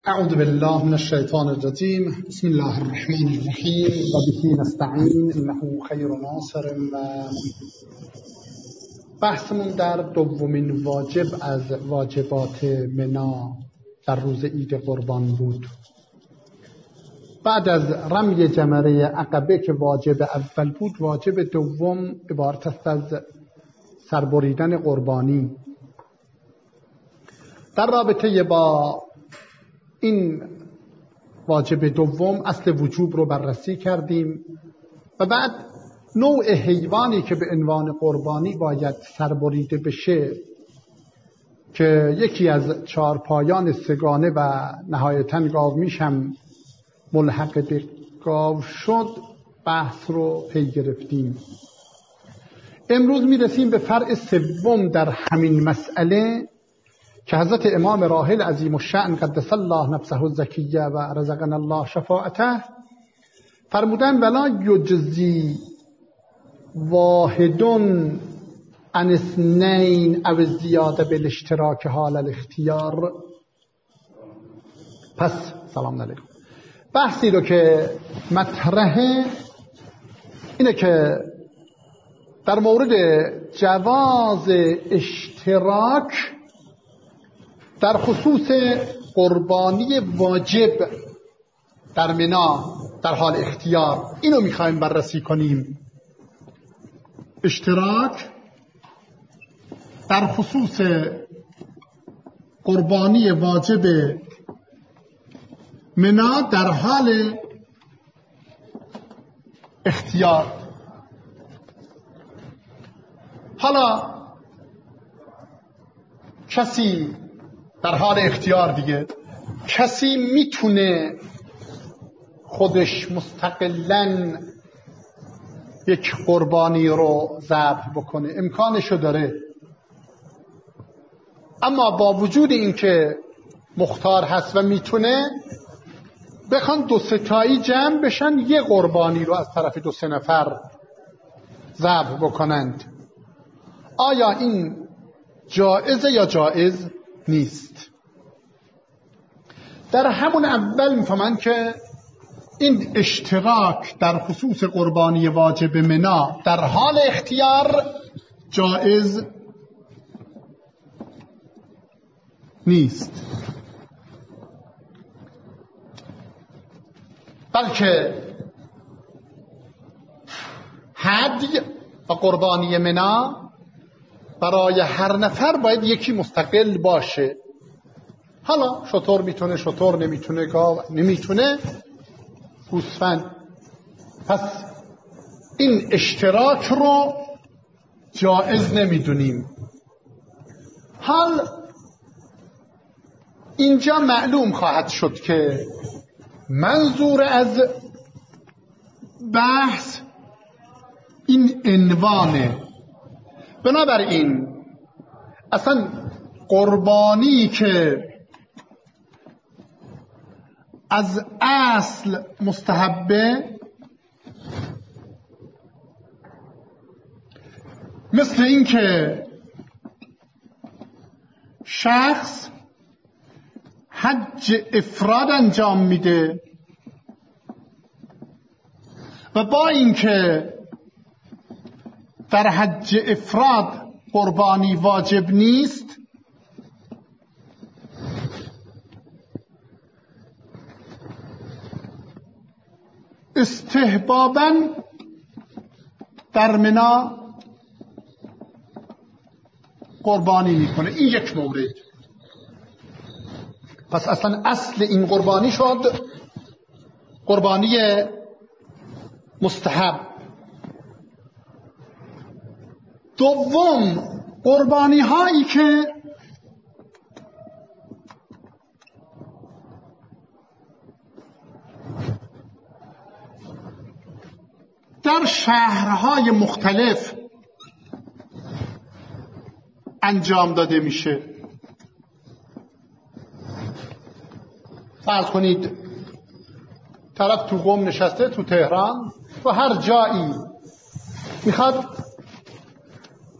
أعوذ بالله من الشيطان الرجيم. بسم الله الرحمن الرحيم وبه نستعين إنه خير ناصر. بحثمون در دومین واجب از واجبات منا در روز عید قربان بود. بعد از رمی جمره عقبه که واجب اول بود، واجب دوم عبارت است از سربریدن قربانی. در رابطه با این واجب دوم اصل وجوب رو بررسی کردیم و بعد نوع حیوانی که به عنوان قربانی باید سربریده بشه که یکی از چهارپایان سگانه و نهایتاً گاومیش هم ملحق به گاو شد، بحث رو پی گرفتیم. امروز میرسیم به فرع سوم در همین مسئله که حضرت امام راحل عظیم الشأن قدس الله نفسه الزکیه و رزقنا الله شفاعته فرمودن ولا یجزی واحد عن اثنین او زیاده بالاشتراک حال الاختیار. پس سلام علیکم. بحثی رو که مطرحه اینه که در مورد جواز اشتراک در خصوص قربانی واجب در منا در حال اختیار، اینو میخوایم بررسی کنیم. اشتراک در خصوص قربانی واجب منا در حال اختیار. حالا کسی در حال اختیار دیگه، کسی میتونه خودش مستقلاً یک قربانی رو ذبح بکنه، امکانشو داره، اما با وجود اینکه مختار هست و میتونه، بخوان دو ستایی جمع بشن یه قربانی رو از طرف دو سه نفر ذبح بکنند، آیا این جائزه یا جائز نیست؟ در همون اول میفهمن که این اشتراک در خصوص قربانی واجب منا در حال اختیار جائز نیست، بلکه هدی و قربانی منا برای هر نفر باید یکی مستقل باشه. حالا شتر میتونه، شتر نمیتونه، گاو نمیتونه، گوسفند. پس این اشتراک رو جائز نمیدونیم. حال اینجا معلوم خواهد شد که منظور از بحث این عنوانه. بنابراین اصلا قربانی که از اصل مستحبه، مثل این که شخص حج افراد انجام میده و با اینکه در حج افراد قربانی واجب نیست، استحباباً در منا قربانی میکنه. این یک مورد. پس اصلا اصل این قربانی شد قربانی مستحب. دوم، قربانی هایی که در شهرهای مختلف انجام داده میشه. فرض کنید طرف تو قم نشسته، تو تهران، تو هر جایی میخواد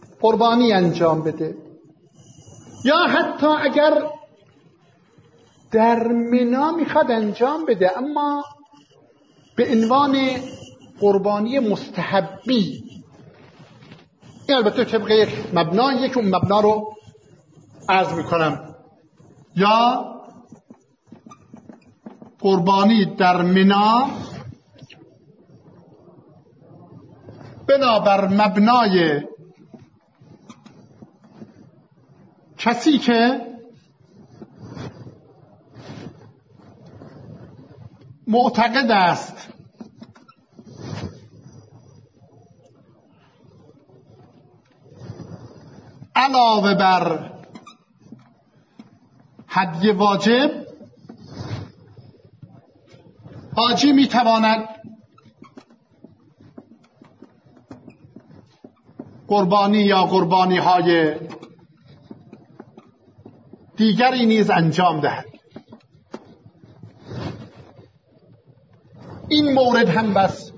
قربانی انجام بده، یا حتی اگر در منا میخواد انجام بده، اما به عنوان قربانی مستحبی. این البته طبق یک مبناییه که اون مبنا رو عرض میکنم. یا قربانی در منا بنابر مبنای کسی که معتقد است علاوه بر هدیه واجب حاجی میتواند قربانی یا قربانی های دیگری نیز انجام دهد. این مورد هم بس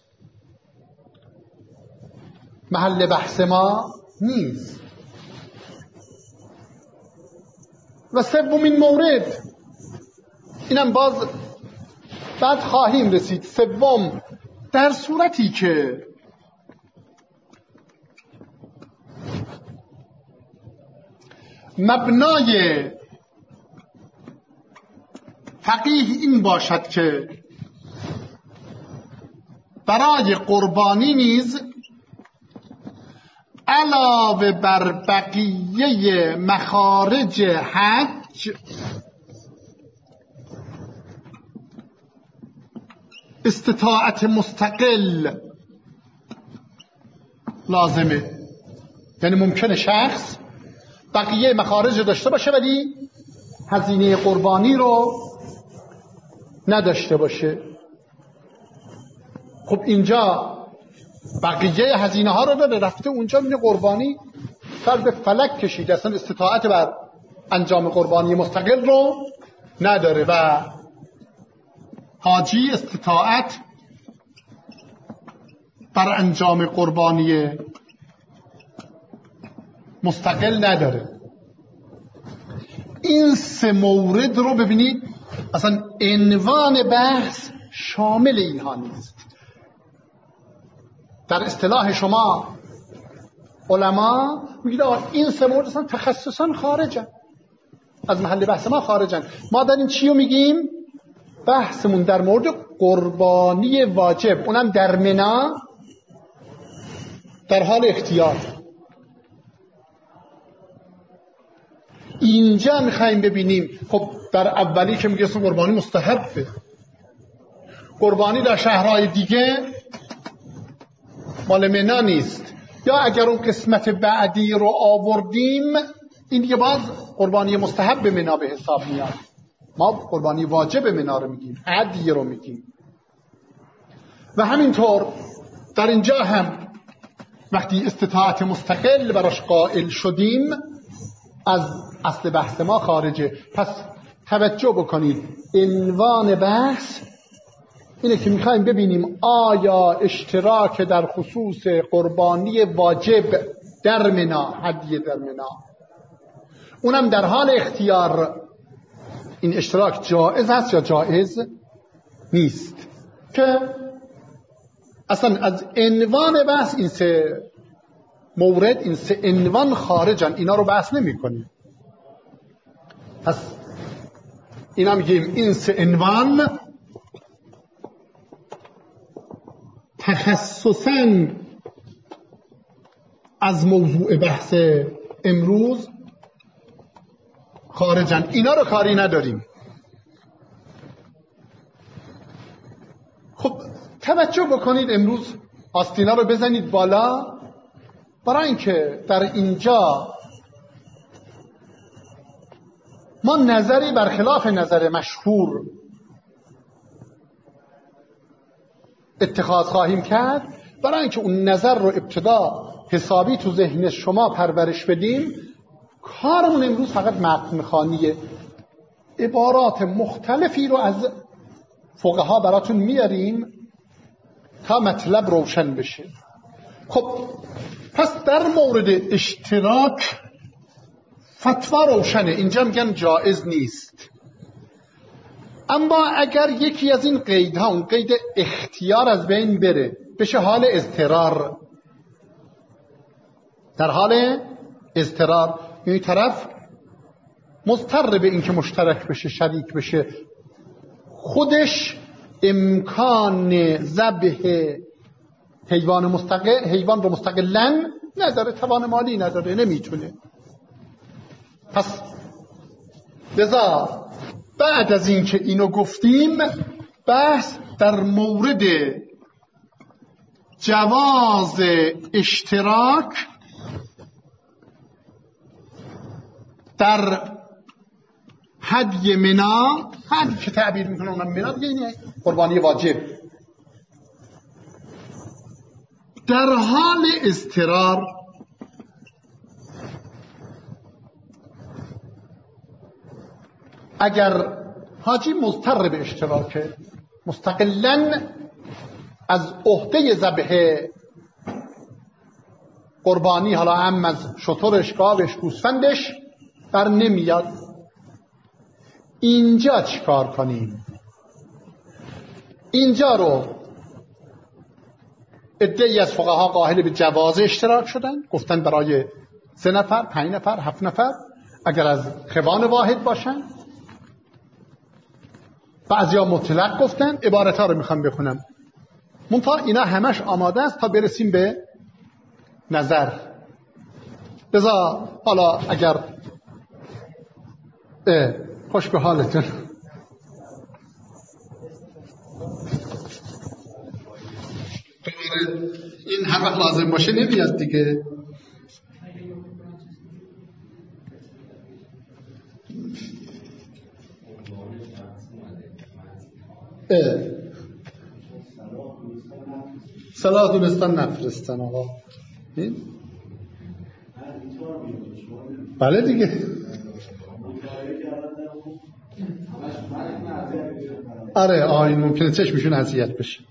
محل بحث ما نیست. و سومین مورد، اینم باز بعد خواهیم رسید. سوم، در صورتی که مبنای فقیه این باشد که برای قربانی نیز علاوه بر بقیه مخارج حج استطاعت مستقل لازمه. یعنی ممکنه شخص بقیه مخارج داشته باشه ولی هزینه قربانی رو نداشته باشه. خب اینجا بقیه هزینه ها رو داره، رفته اونجا میگه قربانی سر به فلک کشید، اصلا استطاعت بر انجام قربانی مستقل رو نداره و حاجی استطاعت بر انجام قربانی مستقل نداره. این سه مورد رو ببینید اصلا عنوان بحث شامل اینها نیست. در اصطلاح شما علما میگید این سه مورد اصلا تخصصا خارجن، از محل بحث ما خارجن. ما در این چی رو میگیم؟ بحثمون در مورد قربانی واجب، اونم در منا در حال اختیار. اینجا میخواییم ببینیم خب در اولی که میگه قربانی مستحبه، قربانی در شهرهای دیگه مال منا نیست، یا اگر اون قسمت بعدی رو آوردیم این دیگه باز قربانی مستحب منا به حساب میاد. ما قربانی واجب منا رو میگیم، هدیه رو میگیم. و همینطور در اینجا هم وقتی استطاعت مستقل براش قائل شدیم از اصل بحث ما خارجه. پس توجه بکنید، عنوان بحث اینه که میخوایم ببینیم آیا اشتراک در خصوص قربانی واجب در منا، هدیه در منا، اونم در حال اختیار، این اشتراک جائز هست یا جائز نیست؟ که اصلا از عنوان بحث این سه مورد، این سه عنوان خارجن، اینا رو بحث نمی کنیم. پس اینا میگیم این سه عنوان تخصصاً از موضوع بحث امروز خارجن، اینا رو کاری نداریم. خب توجه بکنید، امروز آستینا رو بزنید بالا، برای اینکه در اینجا ما نظری برخلاف نظر مشهور اتخاذ خواهیم کرد. برای اینکه اون نظر رو ابتدا حسابی تو ذهن شما پرورش بدیم، کارمون امروز فقط متن خوانیه. عبارات مختلفی رو از فقها براتون میاریم تا مطلب روشن بشه. خب پس در مورد اشتراک فتوا روشنه، اینجا میگن جائز نیست. اما اگر یکی از این قیدها، اون قید اختیار، از بین بره، بشه حال اضطرار. در حال اضطرار یعنی طرف مضطر به این که مشترک بشه، شریک بشه، خودش امکان ذبح حیوان رو مستقلاً نداره، توان مالی نداره، نمیتونه. پس لذا بعد از این که اینو گفتیم، بحث در مورد جواز اشتراک در هدی منا، هدی که تعبیر میکنه اونم منا دیگه، اینه قربانی واجب، در حال اضطرار اگر حاجی مضطر به اشتراکه، مستقلاً از عهده ذبح قربانی، حالا هم از شترش، گاوش، گوسفندش بر نمیاد، اینجا چیکار کنیم؟ اینجا رو عده‌ای از فقها قائل به جواز اشتراک شدن، گفتن برای 3 نفر، 5 نفر، 7 نفر اگر از خوان واحد باشن. بعضیا مطلق گفتن. عبارتها رو میخوام بخونم، منتها اینا همش آماده است تا برسیم به نظر. بذار حالا اگر خوش به حالتون. این هر وقت لازم باشه نمیاد دیگه. صلاح دونستان نفرستن آقا. بله دیگه. آره این ممکنه چشمشون اذیت بشه.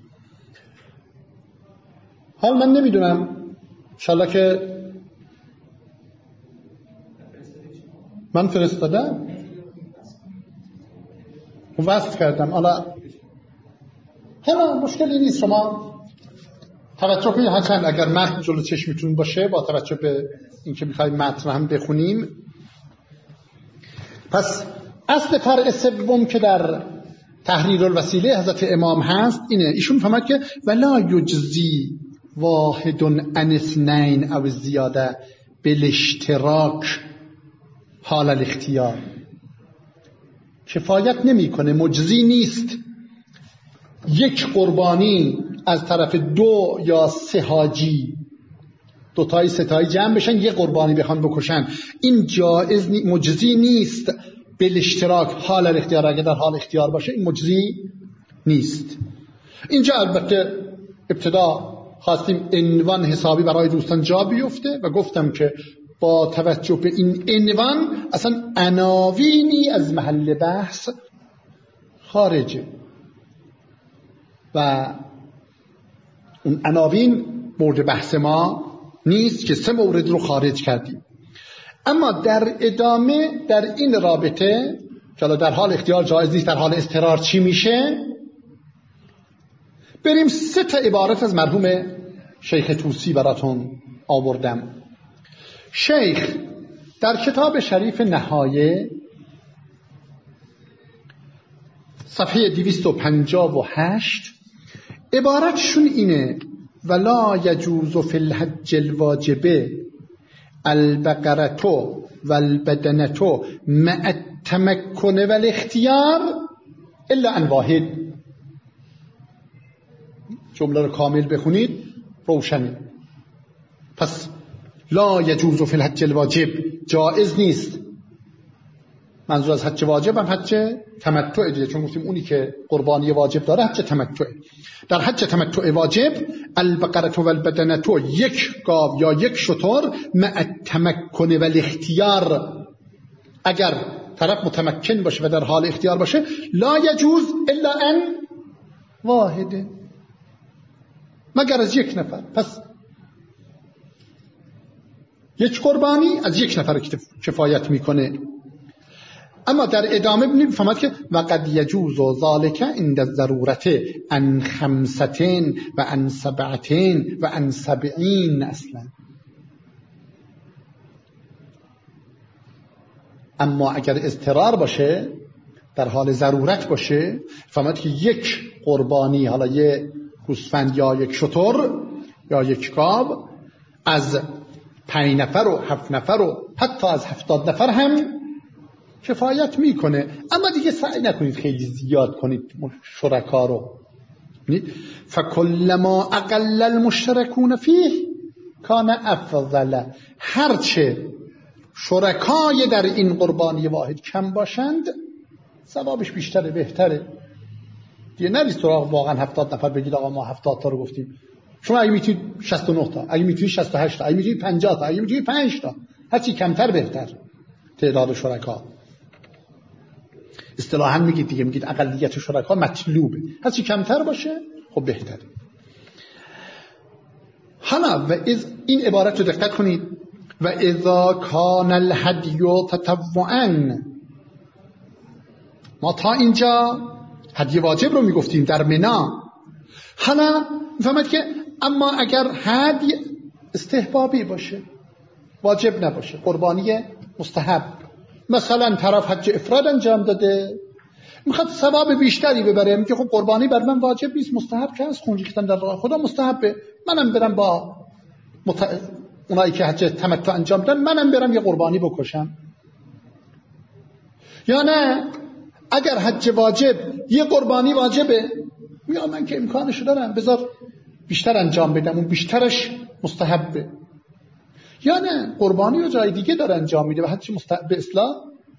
حال من نمیدونم، انشالله که من فرستادم، وصل کردم. حالا مشکلی نیست، شما توجه کنید. هرچند اگر متن جلو چشمتون باشه، با توجه به اینکه میخوایم متن هم بخونیم. پس اصل فرع سوم که در تحریر الوسیله حضرت امام هست اینه، ایشون فهمد که ولا یجزی واحد عن اثنین او زیاده بالاشتراک حال الاختیار. کفایت نمیکنه، مجزی نیست یک قربانی از طرف 2 یا 3 حاجی، 2 تایی 3 تایی جمع بشن یک قربانی بخوان بکشن، این جایز مجزی نیست. بالاشتراک حال الاختیار، اگر در حال اختیار باشه این مجزی نیست. اینجا البته ابتدا خواستیم عنوان حسابی برای دوستان جا بیفته و گفتم که با توجه به این عنوان اصلا عناوینی از محل بحث خارجه و اون عناوین مورد بحث ما نیست که 3 مورد رو خارج کردیم. اما در ادامه در این رابطه که در حال اختیار جایز نیست، در حال اضطرار چی میشه، بریم 3 تا عبارت از مرحوم شیخ طوسی براتون آوردم. شیخ در کتاب شریف نهایه صفحه 258 عبارتشون اینه: ولا یجوز فی الحج الواجبه البقرتو والبدنتو مع التمکن والاختیار الا عن واحد. جمله رو کامل بخونید روشنه. پس لا یجوز فی الحج الواجب، جائز نیست. منظور از حج واجب هم حج تمتع دیگه، چون گفتیم اونی که قربانی واجب داره حج تمتع. در حج تمتع واجب البقره و البدنه، 1 گاو یا 1 شتر مع التمکن و الاختیار، اگر طرف متمکن باشه و در حال اختیار باشه، لا یجوز الا ان واحد، مگر از 1 نفر. پس 1 قربانی از 1 نفر کفایت میکنه. اما در ادامه ببینید فهمید که وقد یجوز ذلک عند الضرورت عن 5 و عن 7 و عن 70 اصلا. اما اگر اضطرار باشه، در حال ضرورت باشه، فهمید که یک قربانی، حالا یک گوسفند یا یک شتر یا یک گاو، از 5 نفر و 7 نفر و حتی از 70 نفر هم کفایت میکنه. اما دیگه سعی نکنید خیلی زیاد کنید شرکا رو. فکلما اقل المشترکون فیه کان افضل. هرچه شرکای در این قربانی واحد کم باشند ثوابش بیشتره، بهتره. دیگه نرید سراغ واقعا 70 نفر بگید آقا ما 70 تا رو گفتیم. شما اگه میتونید 69 تا، اگه میتونید 68 تا، اگه میتونید 50 تا، اگه میتونید 5 تا، هرچی کمتر بهتر تعداد شرکا. اصطلاحاً میگید دیگه، میگید اقلیت شرکا مطلوبه، هرچی کمتر باشه خب بهتره. حالا و این عبارت رو دقت کنید، و اذا کان الهدی تطوعا. ما تا اینجا هدی واجب رو میگفتیم در منا. حالا میفهمید که اما اگر هدی استحبابی باشه، واجب نباشه، قربانی مستحب، مثلا طرف حج افراد انجام داده، میخواد ثواب بیشتری ببره، میگه خب قربانی بر من واجب نیست، مستحب که از خون ریختن در راه خدا مستحبه، منم برم با اونایی که حج تمتع انجام دادن منم برم یه قربانی بکشم. یا نه اگر حج واجب یه قربانی واجبه، میگه من که امکانشو دارم بذار بیشتر انجام بدم، اون بیشترش مستحبه. یا نه قربانی رو جای دیگه داره انجام میده و حج مستحب به اصلاح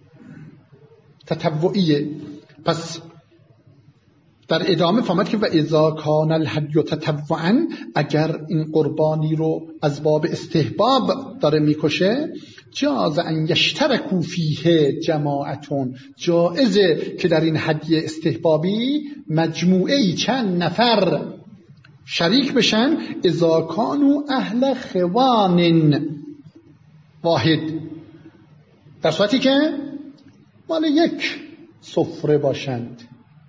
تطوعیه. پس در ادامه فهمید که و اذا کان الهدی تطوعا، اگر این قربانی رو از باب استحباب داره میکشه، جاز ان یشترکوا فیه جماعتون، جائزه که در این هدی استحبابی مجموعه‌ای چند نفر شریک بشن، اذا کانوا اهل خوان واحد، در صورتی که مال یک سفره باشند،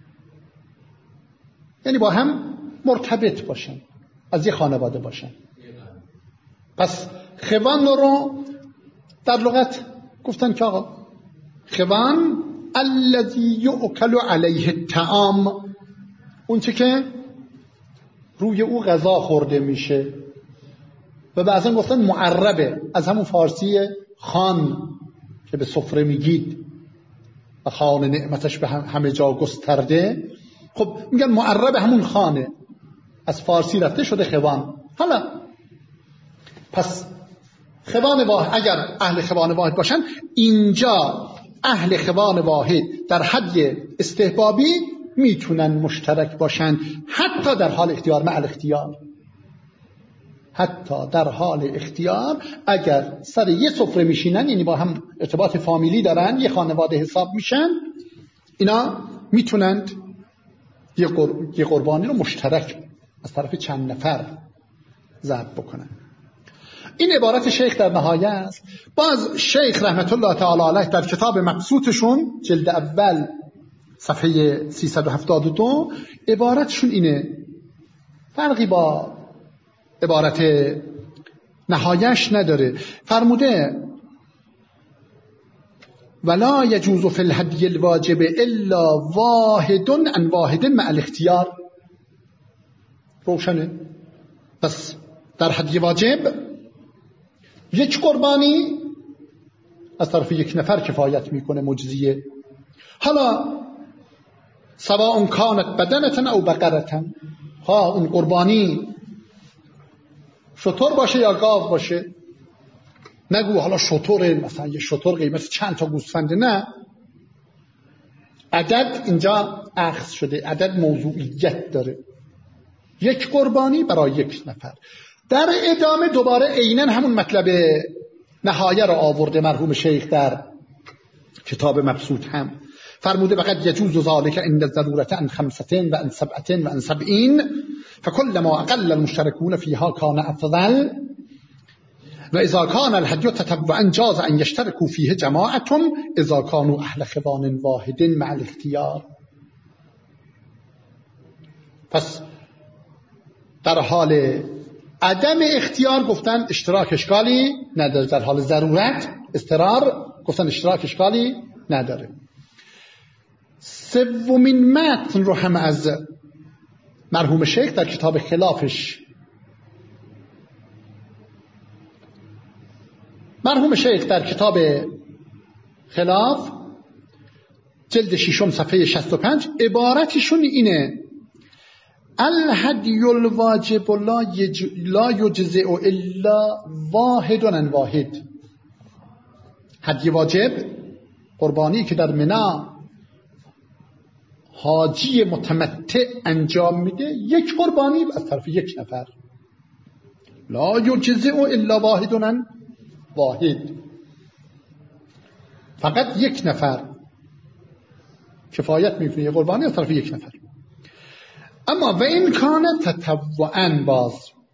یعنی با هم مرتبط باشن، از یک خانواده باشن. پس خوان رو در لغت گفتن که آقا خوان الذی یؤکل علیه الطعام، اون چه که روی او غذا خورده میشه، و بعضا گفتن معربه، از همون فارسی خان که به سفره میگید و خان نعمتش به همه جا گسترده، خب میگن معرب همون خانه، از فارسی رفته شده خوان. حالا پس خوان واحد، اگر اهل خوان واحد باشن، اینجا اهل خوان واحد در حد استحبابی میتونن مشترک باشن، حتی در حال اختیار، مع الاختیار، حتی در حال اختیار اگر سر یه سفره میشینن، یعنی با هم ارتباط فامیلی دارن، یه خانواده حساب میشن، اینا میتونند یه قربانی رو مشترک از طرف چند نفر ذبح بکنن. این عبارت شیخ در نهایه است. باز شیخ رحمت الله تعالی علیه در کتاب مبسوطشون جلد اول صفحه 372 عبارتشون اینه، فرقی با عبارت نهایش نداره. فرموده ولا یجوز فی الهدی الواجب الا واحد عن واحد مع الاختیار. روشنه؟ پس در هدی واجب یک قربانی از طرف یک نفر کفایت میکنه، مجزیه. حالا سواء کانت بدنة او بقرة، ها اون قربانی شتر باشه یا گاو باشه، نگو حالا شتر، مثلا یه شتر قیمت چند تا گوسفنده، نه، عدد اینجا اخذ شده، عدد موضوعیت داره، یک قربانی برای یک نفر. در ادامه دوباره عیناً همون مطلب نهایه را آورده مرحوم شیخ در کتاب مبسوط هم فرموده وقد یجوز ذلک عند الضرورة عن 5 و عن 7 و عن 70 فكلما اقل المشتركون فيها كان افضل. و اذا کان الهدی تطوعا جاز ان یشترکوا فیه جماعة اذا کانوا اهل خوان واحد مع الاختیار. پس در حال عدم اختیار گفتن اشتراک اشکالی نداره، در حال ضرورت اضطرار گفتن اشتراک اشکالی نداره. سومین متن رو هم از مرحوم شیخ در کتاب خلافش، مرحوم شیخ در کتاب خلاف جلد 6 صفحه 65 عبارتشون اینه: الهدی الواجب لا یجزئ الا واحد عن واحد. هدی واجب، قربانی که در منی حاجی متمتع انجام میده، یک قربانی از طرف یک نفر. لا یجزئ الا واحد عن واحد، فقط یک نفر کفایت میکنه یک قربانی از طرف یک نفر. اما و این کان تطوعا باز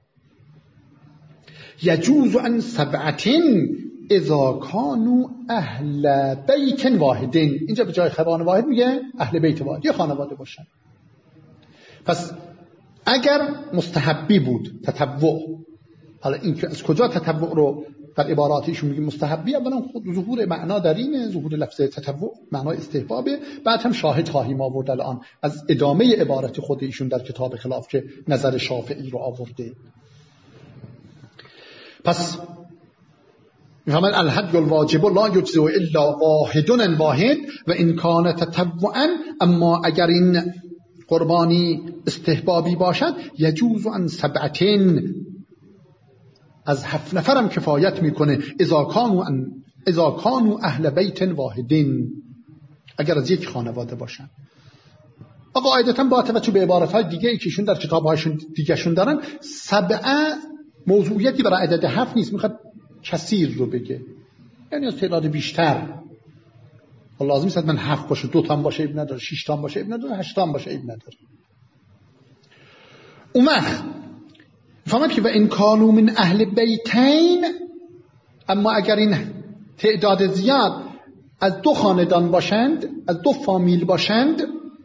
یجوز عن 7 اذا کانوا اهل بیت واحد. اینجا به جای خوان واحد میگه اهل بیت واحد، یه خانواده باشن. پس اگر مستحبی بود تطوع، حالا این که از کجا تطوع رو در عباراتیشون میگیم مستحبی، اولا خود ظهور معنا در اینه، ظهور لفظ تطوع معنای استحبابه، بعد هم شاهد خواهیم آورد الان از ادامه عبارت خود ایشون در کتاب خلاف که نظر شافعی رو آورده. پس میفهمن الهدی الواجب لا یجزئ الا واحد عن واحد و ان کان تطوعا، اما اگر این قربانی استحبابی باشد یجوز عن 7 از 7 نفرم کفایت میکنه اذا کانوا اهل بیت واحد، اگر از یک خانواده باشن. و قاعدتا با توجه به عبارت‌های دیگه ای که ایشون در کتاب‌هاشون دیگه‌شون دارن، 7 موضوعیتی برای عدد 7 نیست، میخواد کثیر رو بگه، یعنی از تعداد بیشتر. لازم نیست من 7 باشه، 2 تا باشه اب نداره، 6 تا باشه اب نداره، 8 تا باشه اب نداره. اون وقت فهمید که و این کانوا من اهل بیتین، اما اگر این تعداد زیاد از 2 خاندان باشند، از 2 فامیل باشند،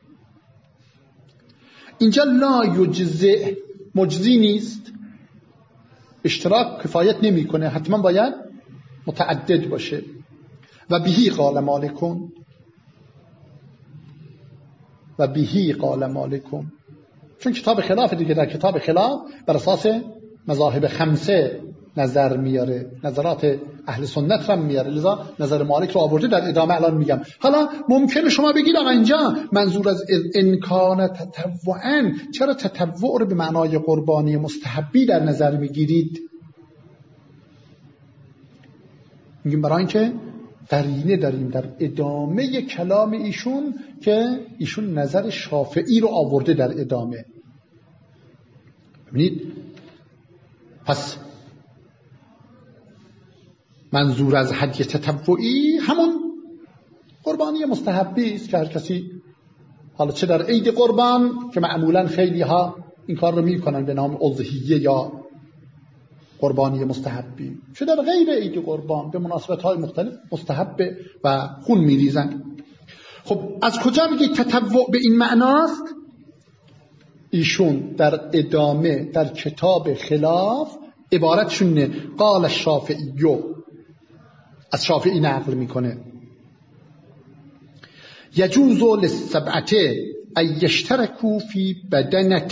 اینجا لا یجزئ مجزی نیست، اشتراک کفایت نمیکنه، حتما باید متعدد باشه. و بهی قال مالکون، و بهی قال مالکون، چون کتاب خلاف دیگه، در کتاب خلاف بر اساس مذاهب 5 نظر میاره، نظرات اهل سنت هم میاره، لذا نظر مالک رو آورده، در ادامه الان میگم. حالا ممکنه شما بگید آقا اینجا منظور از انکان تطوعا، چرا تطوع رو به معنای قربانی مستحبی در نظر میگیرید؟ میگیم برای اینکه قرینه داریم در ادامه کلام ایشون که ایشون نظر شافعی رو آورده در ادامه. ببینید، پس منظور از هدی تطوعی همون قربانی مستحبی است که هر کسی، حالا چه در عید قربان که معمولا خیلی ها این کار رو میکنن به نام اضحیه یا قربانی مستحبی، چه در غیر عید قربان به مناسبت های مختلف مستحب و خون میریزن. خب از کجا میگه تطوع به این معناست؟ ایشون در ادامه در کتاب خلاف عبارتشونه، قال الشافعی، از شافعی نقل میکنه، یجوز للسبعة ان یشترکوا فی بدنة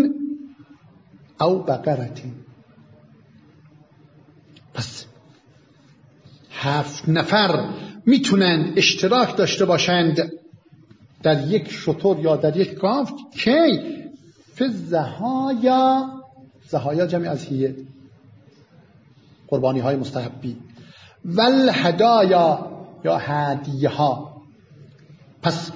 او بقرة. پس 7 نفر میتونند اشتراک داشته باشند در یک شتر یا در یک گاو که فی الضحایا، ضحایا جمع از هیه، قربانی های مستحبی، والهدایا یا هدیه ها. پس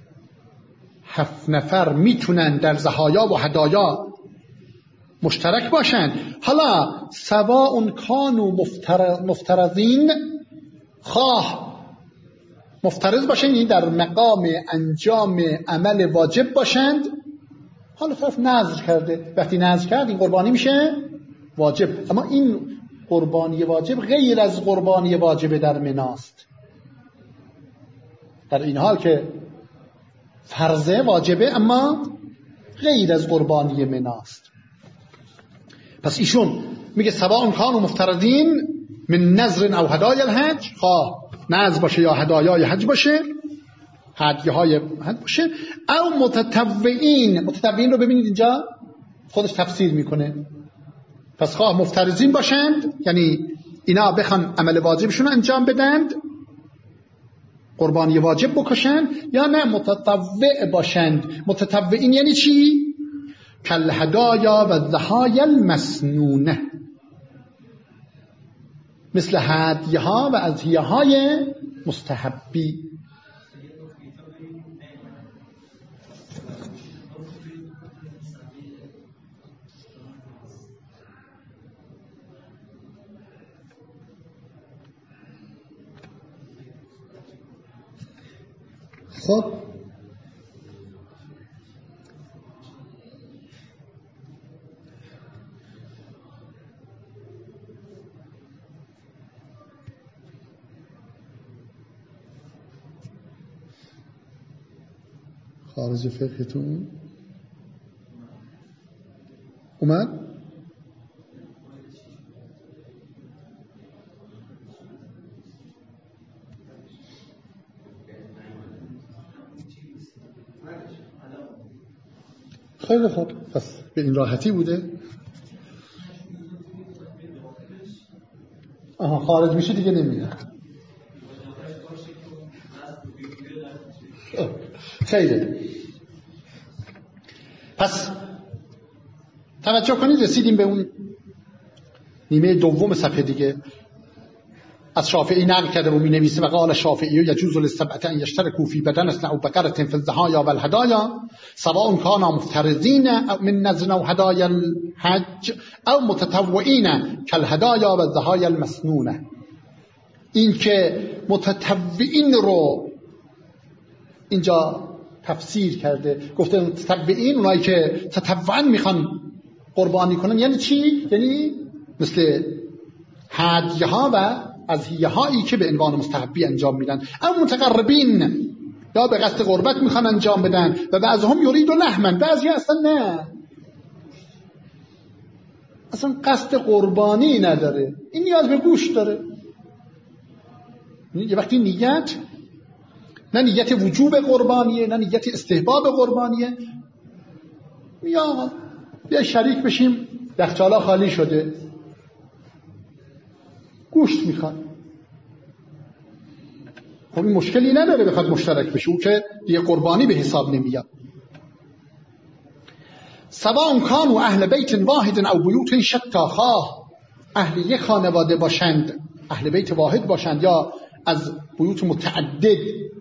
7 نفر میتونن در ضحایا و هدایا مشترک باشند. حالا سواء کانوا مفترضین، خواه مفترض باشند، یعنی در مقام انجام عمل واجب باشند. حالا طرف نذر کرده، وقتی نذر کرد این قربانی میشه واجب، اما این قربانی واجب غیر از قربانی واجب در مناست. در این حال که فرضه واجبه اما غیر از قربانی مناست. پس ایشون میگه سواء کانوا مفترضین من نذر او هدای الحج، خواه نذر باشه یا هدایای حج باشه، هدیه‌های حج باشه، او متطوعین. متطوعین رو ببینید اینجا خودش تفسیر میکنه. پس خواه مفترضین باشند یعنی اینا بخوان عمل واجبشون رو انجام بدند، قربانی واجب بکشند، یا نه متطوع باشند. متطوعین یعنی چی؟ کل هدایا و الضحایا المسنونه، مثل هدیه‌ها و اضحیه‌های مستحبی. خب خارج فقهتون اومد؟ خیلی خوب، پس به این راحتی بوده. خارج میشه دیگه نمیده. خیلی. پس توجه کنید رسیدیم به اون نیمه دوم صفحه دیگه. از شافعی نقل کرده و می نویسه و قال شافعی یجوز للسبعة ان یشترکوا فی بدنة او بقرة فی الضحایا و الهدایا سواء کانا مفترضین من نذر او هدایا الحج او متطوعین کالهدایا و الضحایا المسنونه. این که متطوعین رو اینجا تفسیر کرده، گفته متطوعین اونایی که تطوعا میخوان قربانی کنن. یعنی چی؟ یعنی مثل هدیه ها و اضحیه هایی که به عنوان مستحبی انجام میدن. اما متقربین یا به قصد قربت میخوان انجام بدن و بعضهم یرید لحما، بعضی اصلا نه، اصلا قصد قربانی نداره، این نیاز به گوشت داره. یه وقتی نیت نه نیت وجوب قربانیه نه نیت استحباب قربانیه، یا شریک بشیم یخچالا خالی شده گوشت میخواد، خب این مشکلی نداره بخواد مشترک بشه، او که دیگه قربانی به حساب نمیاد. سواء کانوا اهل بیت واحد او بیوت شتا، خواه اهل یک خانواده باشند، اهل بیت واحد باشند یا از بیوت متعدد.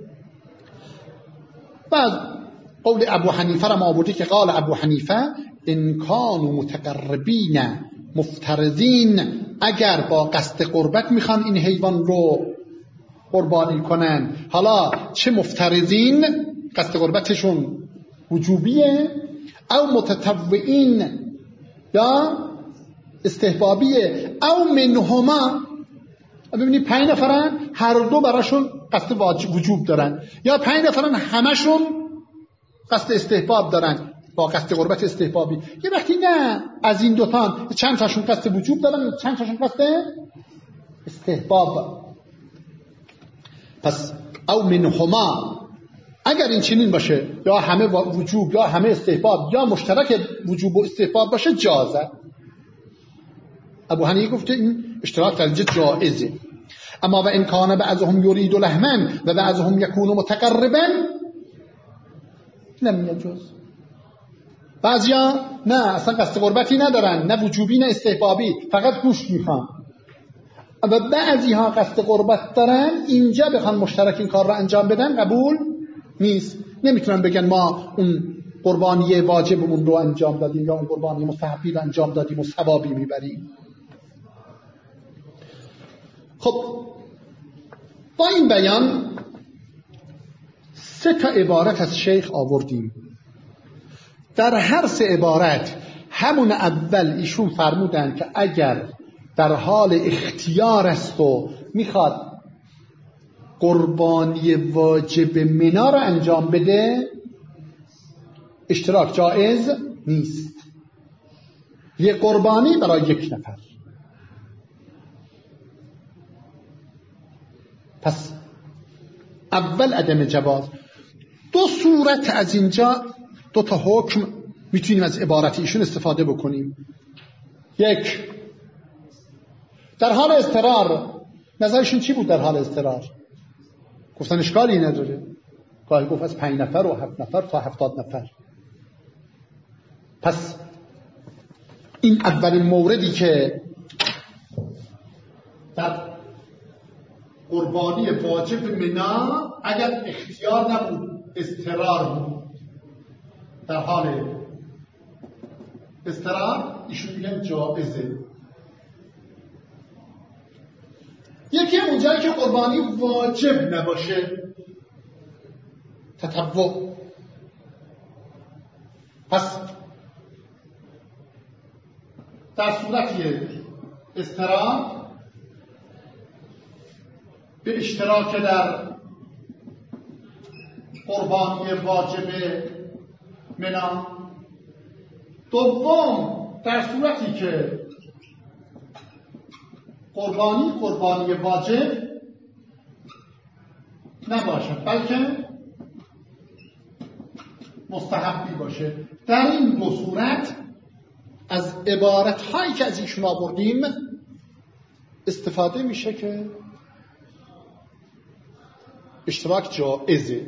بعد قول ابو حنیفه را ما آوردی که قال ابو حنیفه ان کانوا متقربین مفترضین، اگر با قصد قربت میخوان این حیوان رو قربانی کنن، حالا چه مفترضین قصد قربتشون وجوبیه او متطوعین یا استحبابیه او منهما. ببینید 5 نفرن هر دو براشون قصد وجوب دارن، یا 5 نفرن همشون قصد استحباب دارن با قصد قربت استحبابی. یه وقتی نه از این دوتان چند تاشون قصد وجوب دارن چند تاشون قصد استحباب. پس او منهما، اگر این چنین باشه یا همه وجوب یا همه استحباب یا مشترک وجوب و استحباب باشه جازه. ابو حنیفه گفته این اشتراک در اینجا جائزه. اما و ان کان بعضهم یرید لحما و بعضهم یکون متقربا لم یجوز. بعضیا نه اصلا قصد قربتی ندارن، نه وجوبی نه استحبابی، فقط گوشت میخوان. و بعضی ها قصد قربت دارن، اینجا بخوان مشترک این کار را انجام بدن قبول نیست. نمیتونن بگن ما اون قربانی واجبمون رو انجام دادیم یا اون قربانی مستحبی رو انجام دادیم و ثوابی میبریم. خب با این بیان 3 عبارت از شیخ آوردیم. در هر 3 عبارت همون اول ایشون فرمودن که اگر در حال اختیار است و میخواد قربانی واجب منا رو انجام بده، اشتراک جایز نیست. یک قربانی برای یک نفر. پس اول عدم جواز. دو صورت از اینجا، دو تا حکم میتونیم از عبارت ایشون استفاده بکنیم. یک، در حال اضطرار. نظرشون چی بود در حال اضطرار؟ گفتن اشکالی نداره. گاهی گفت از 5 نفر و 7 نفر تا 70 نفر. پس این اولین موردی که در قربانی واجب منا اگر اختیار نبود، اضطرار بود، در حال اضطرار ایشون میگن جائزه. یکی اونجایی که قربانی واجب نباشه، تطوع. پس در صورتی اضطرار به اشتراک در قربانی واجب منا. دوم، در صورتی که قربانی واجب نباشه بلکه مستحبی باشه. در این دو صورت از عبارت هایی که از ایشون آوردیم استفاده میشه که اشتراک جائزه.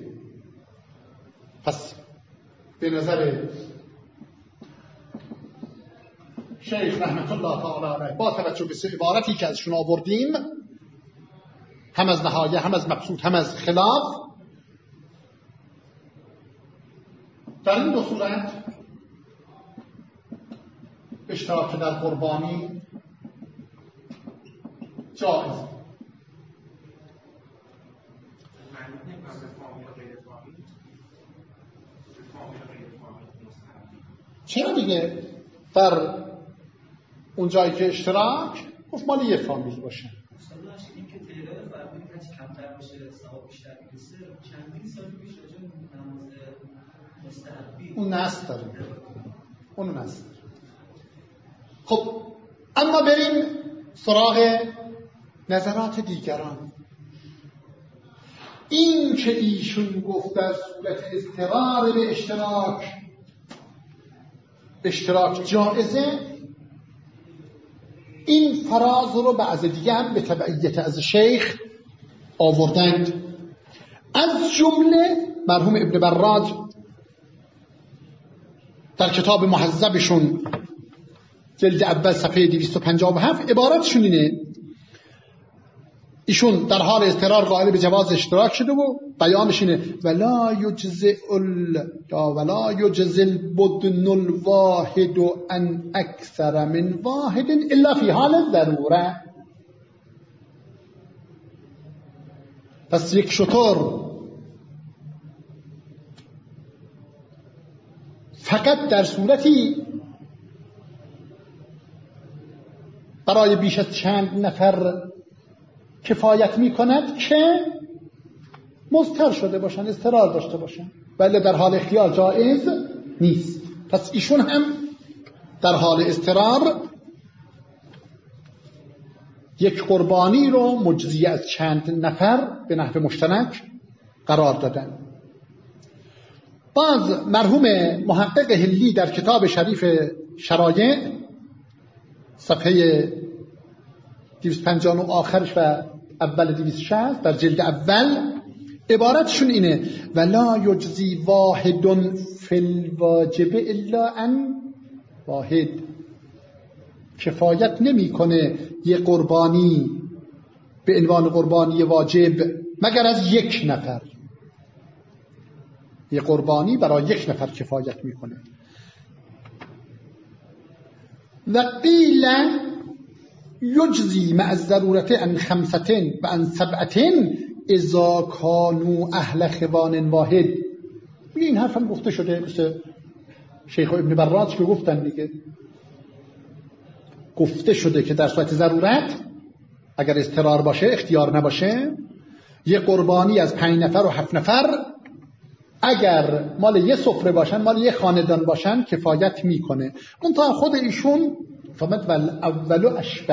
پس به نظر شیخ رحمت الله تعالی علیه با توجه به سه عبارتی که ازشون آوردیم، هم از نهایه، هم از مقصود، هم از خلاف، در این دو صورت اشتراک در قربانی جائز. چرا دیگه در اون جایی که اشتراک گفت مال یه فامیل باشه. این که تعداد فردی هرچی کمتر باشه ثواب بیشتر میرسه. چندین سال پیش راجع به نماز مستحبی اون نص داره. اون نص. خب اما بریم سراغ نظرات دیگران. این که ایشون گفت در صورت اضطرار به اشتراک جائزه، این فراز رو بعض دیگه هم به تبعیت از شیخ آوردند. از جمله مرحوم ابن براج در کتاب محذبشون جلد اول صفحه 257 عبارتشون اینه، ایشون در حال اضطرار قائل به جواز اشتراک شده و بیانش اینه ولا یجزی البدن الواحد ان اکثر من واحد الا فی حال ضروره. پس یک شتر فقط در صورتی برای بیش از چند نفر کفایت می کند که مضطر شده باشن، اضطرار داشته باشن، ولی در حال اختیار جائز نیست. پس ایشون هم در حال اضطرار یک قربانی رو مجزی از چند نفر به نحو مشترک قرار دادن. باز مرحوم محقق هلی در کتاب شریف شرایع صفحه 259 آخرش و اول 260 در جلد اول عبارتشون اینه ولا یجزی واحد فی الواجب الا ان واحد. کفایت نمیکنه یه قربانی به عنوان قربانی واجب مگر از یک نفر. یه قربانی برای یک نفر کفایت میکنه. و قیل یجزی مع الضرورت عن 5 و عن 7 اذا کانوا اهل خوان واحد. این حرف هم گفته شده مثل شیخ ابن براج که گفتن دیگه. گفته شده که در صورت ضرورت اگر اضطرار باشه، اختیار نباشه، یه قربانی از 5 نفر و 7 نفر اگر مال یه سفره باشن، مال یه خاندان باشن، کفایت میکنه. اون تا خود ایشون فرمود والاول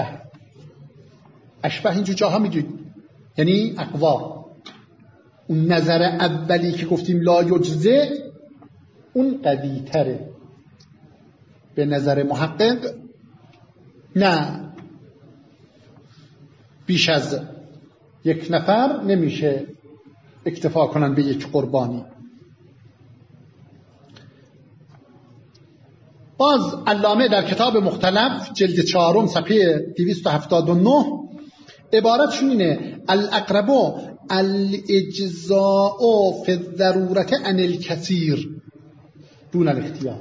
اشبه اینجور جاها میگید یعنی اقوا. اون نظر اولی که گفتیم لا یجزه اون قوی تره به نظر محقق. نه، بیش از 1 نفر نمیشه اکتفا کنن به یک قربانی. باز علامه در کتاب مختلف جلد 4 صفحه 279 عبارتشون اینه: الاقرب الاجزاء فی الضرورة عن الکثیر دون الاختیار.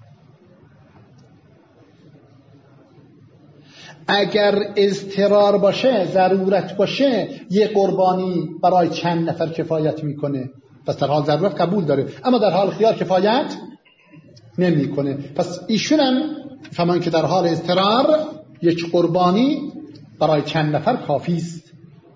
اگر اضطرار باشه، ضرورت باشه، یه قربانی برای چند نفر کفایت میکنه، پس در حال ضرورت قبول داره، اما در حال اختیار کفایت نمیکنه. پس ایشون هم فهمان که در حال اضطرار یک قربانی برای چند نفر کافی است.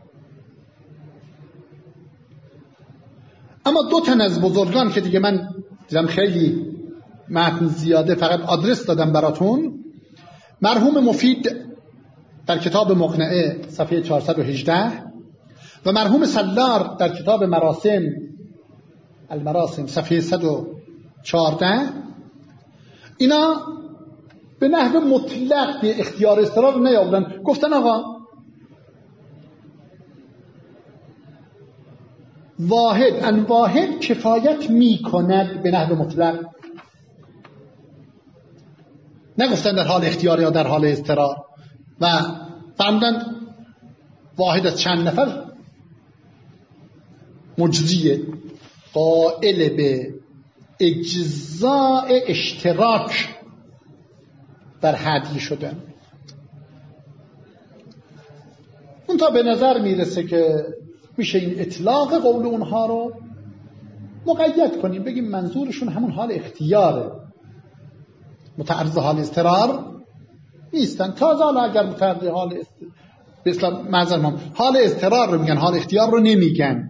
اما 2 تن از بزرگان که دیگه من دیدم خیلی متن زیاده، فقط آدرس دادم براتون. مرحوم مفید در کتاب مقنعه صفحه 418 و مرحوم سلار در کتاب المراسم صفحه 114 اینا به نحو مطلق به اختیار اضطرار نیاوردن. گفتن آقا واحد کفایت میکند به نحو مطلق. نگفتن در حال اختیار یا در حال اضطرار. و فرمودن واحد از چند نفر مجزیه، قائل به اجزاء اشتراک در هدیه شدن. اون تا به نظر میرسه که میشه این اطلاق قول اونها رو مقید کنیم، بگیم منظورشون همون حال اختیاره، متعرض حال اضطرار نیستن. تازه اگر متعرض حال به اسلام معذرم حال اضطرار رو میگن، حال اختیار رو نمیگن،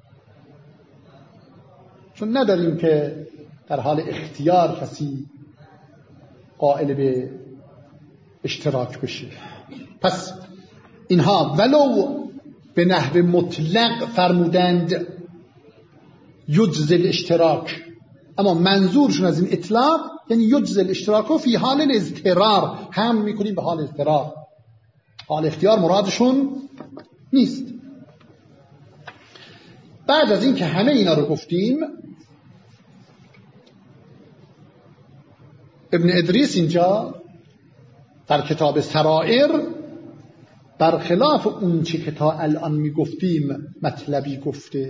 چون نداریم که در حال اختیار کسی قائل به اشتراک بشه. پس اینها ولو به نحو مطلق فرمودند یجزی الاشتراک، اما منظورشون از این اطلاق یعنی یجزی الاشتراک فی حال الاضطرار، هم میکنیم به حال اضطرار، حال اختیار مرادشون نیست. بعد از این که همه اینا رو گفتیم، ابن ادریس اینجا در کتاب سرائر برخلاف اون چی که تا الان میگفتیم مطلبی گفته.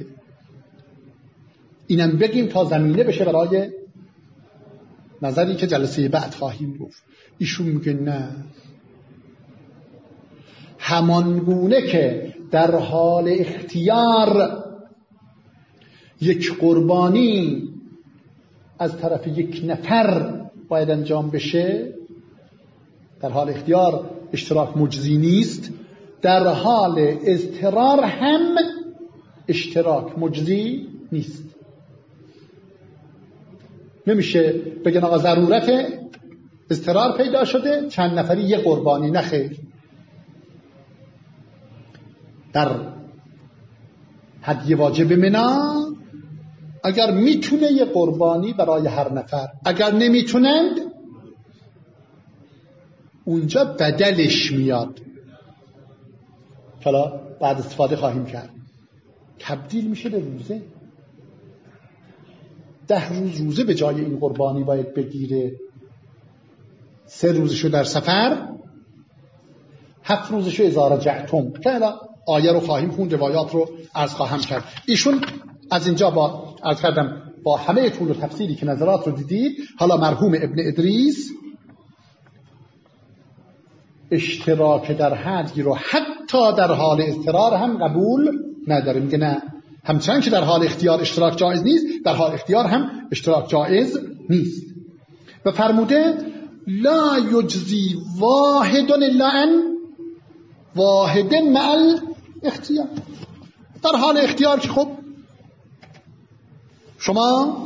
اینم بگیم تا زمینه بشه برای نظری که جلسه بعد خواهیم گفت. ایشون میگه نه، همانگونه که در حال اختیار یک قربانی از طرف 1 نفر باید انجام بشه، در حال اختیار اشتراک مجزی نیست، در حال اضطرار هم اشتراک مجزی نیست. نمیشه بگن آقا ضرورت اضطرار پیدا شده چند نفری یه قربانی، نخیر. در هدیه واجب منا اگر میتونه یه قربانی برای هر نفر، اگر نمیتونند اونجا بدلش میاد، حالا بعد استفاده خواهیم کرد، تبدیل میشه به روزه. 10 روز روزه به جای این قربانی باید بگیره. 3 روزشو در سفر، 7 روزشو اذا رجعتم، که الان آیه رو خواهیم خوند، روایات رو عرض خواهم کرد. ایشون از اینجا با عرض کردم با همه طول و تفصیلی که نظرات رو دیدید، حالا مرحوم ابن ادریس اشتراک در هدی رو حتی در حال اضطرار هم قبول نداره. میگه نه، همچنان که در حال اختیار اشتراک جایز نیست، در حال اختیار هم اشتراک جایز نیست. و فرموده لا یجزی واحد الا ان واحد مع الاختیار. در حال اختیار که خب شما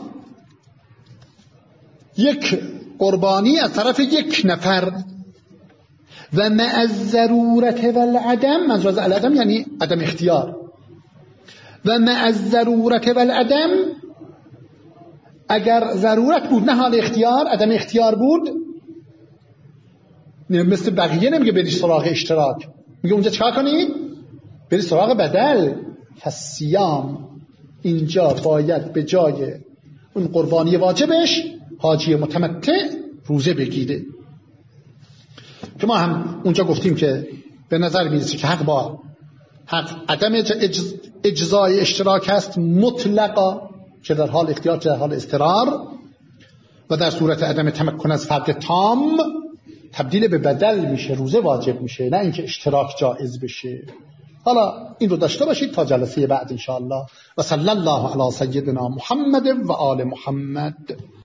یک قربانی از طرف یک نفر و مع الضرورت و العدم، منظور از العدم یعنی عدم اختیار، و مع الضرورت و العدم، اگر ضرورت بود نه حال اختیار، عدم اختیار بود، مثل بقیه نمیگه برید سراغ اشتراک، میگه اونجا چکار کنید؟ برید سراغ بدل. فالصیام اینجا باید به جای اون قربانی واجبش حاجی متمتع روزه بگیره، که ما هم اونجا گفتیم که به نظر میرسه که حق با حق عدم اجزای اشتراک هست مطلقا، چه در حال اختیار چه در حال اضطرار، و در صورت عدم تمکن از فرد تام تبدیل به بدل میشه، روزه واجب میشه، نه اینکه اشتراک جایز بشه. حالا این رو داشته باشید تا جلسه بعد ان شاء الله. و صلی الله علی سیدنا محمد و آل محمد.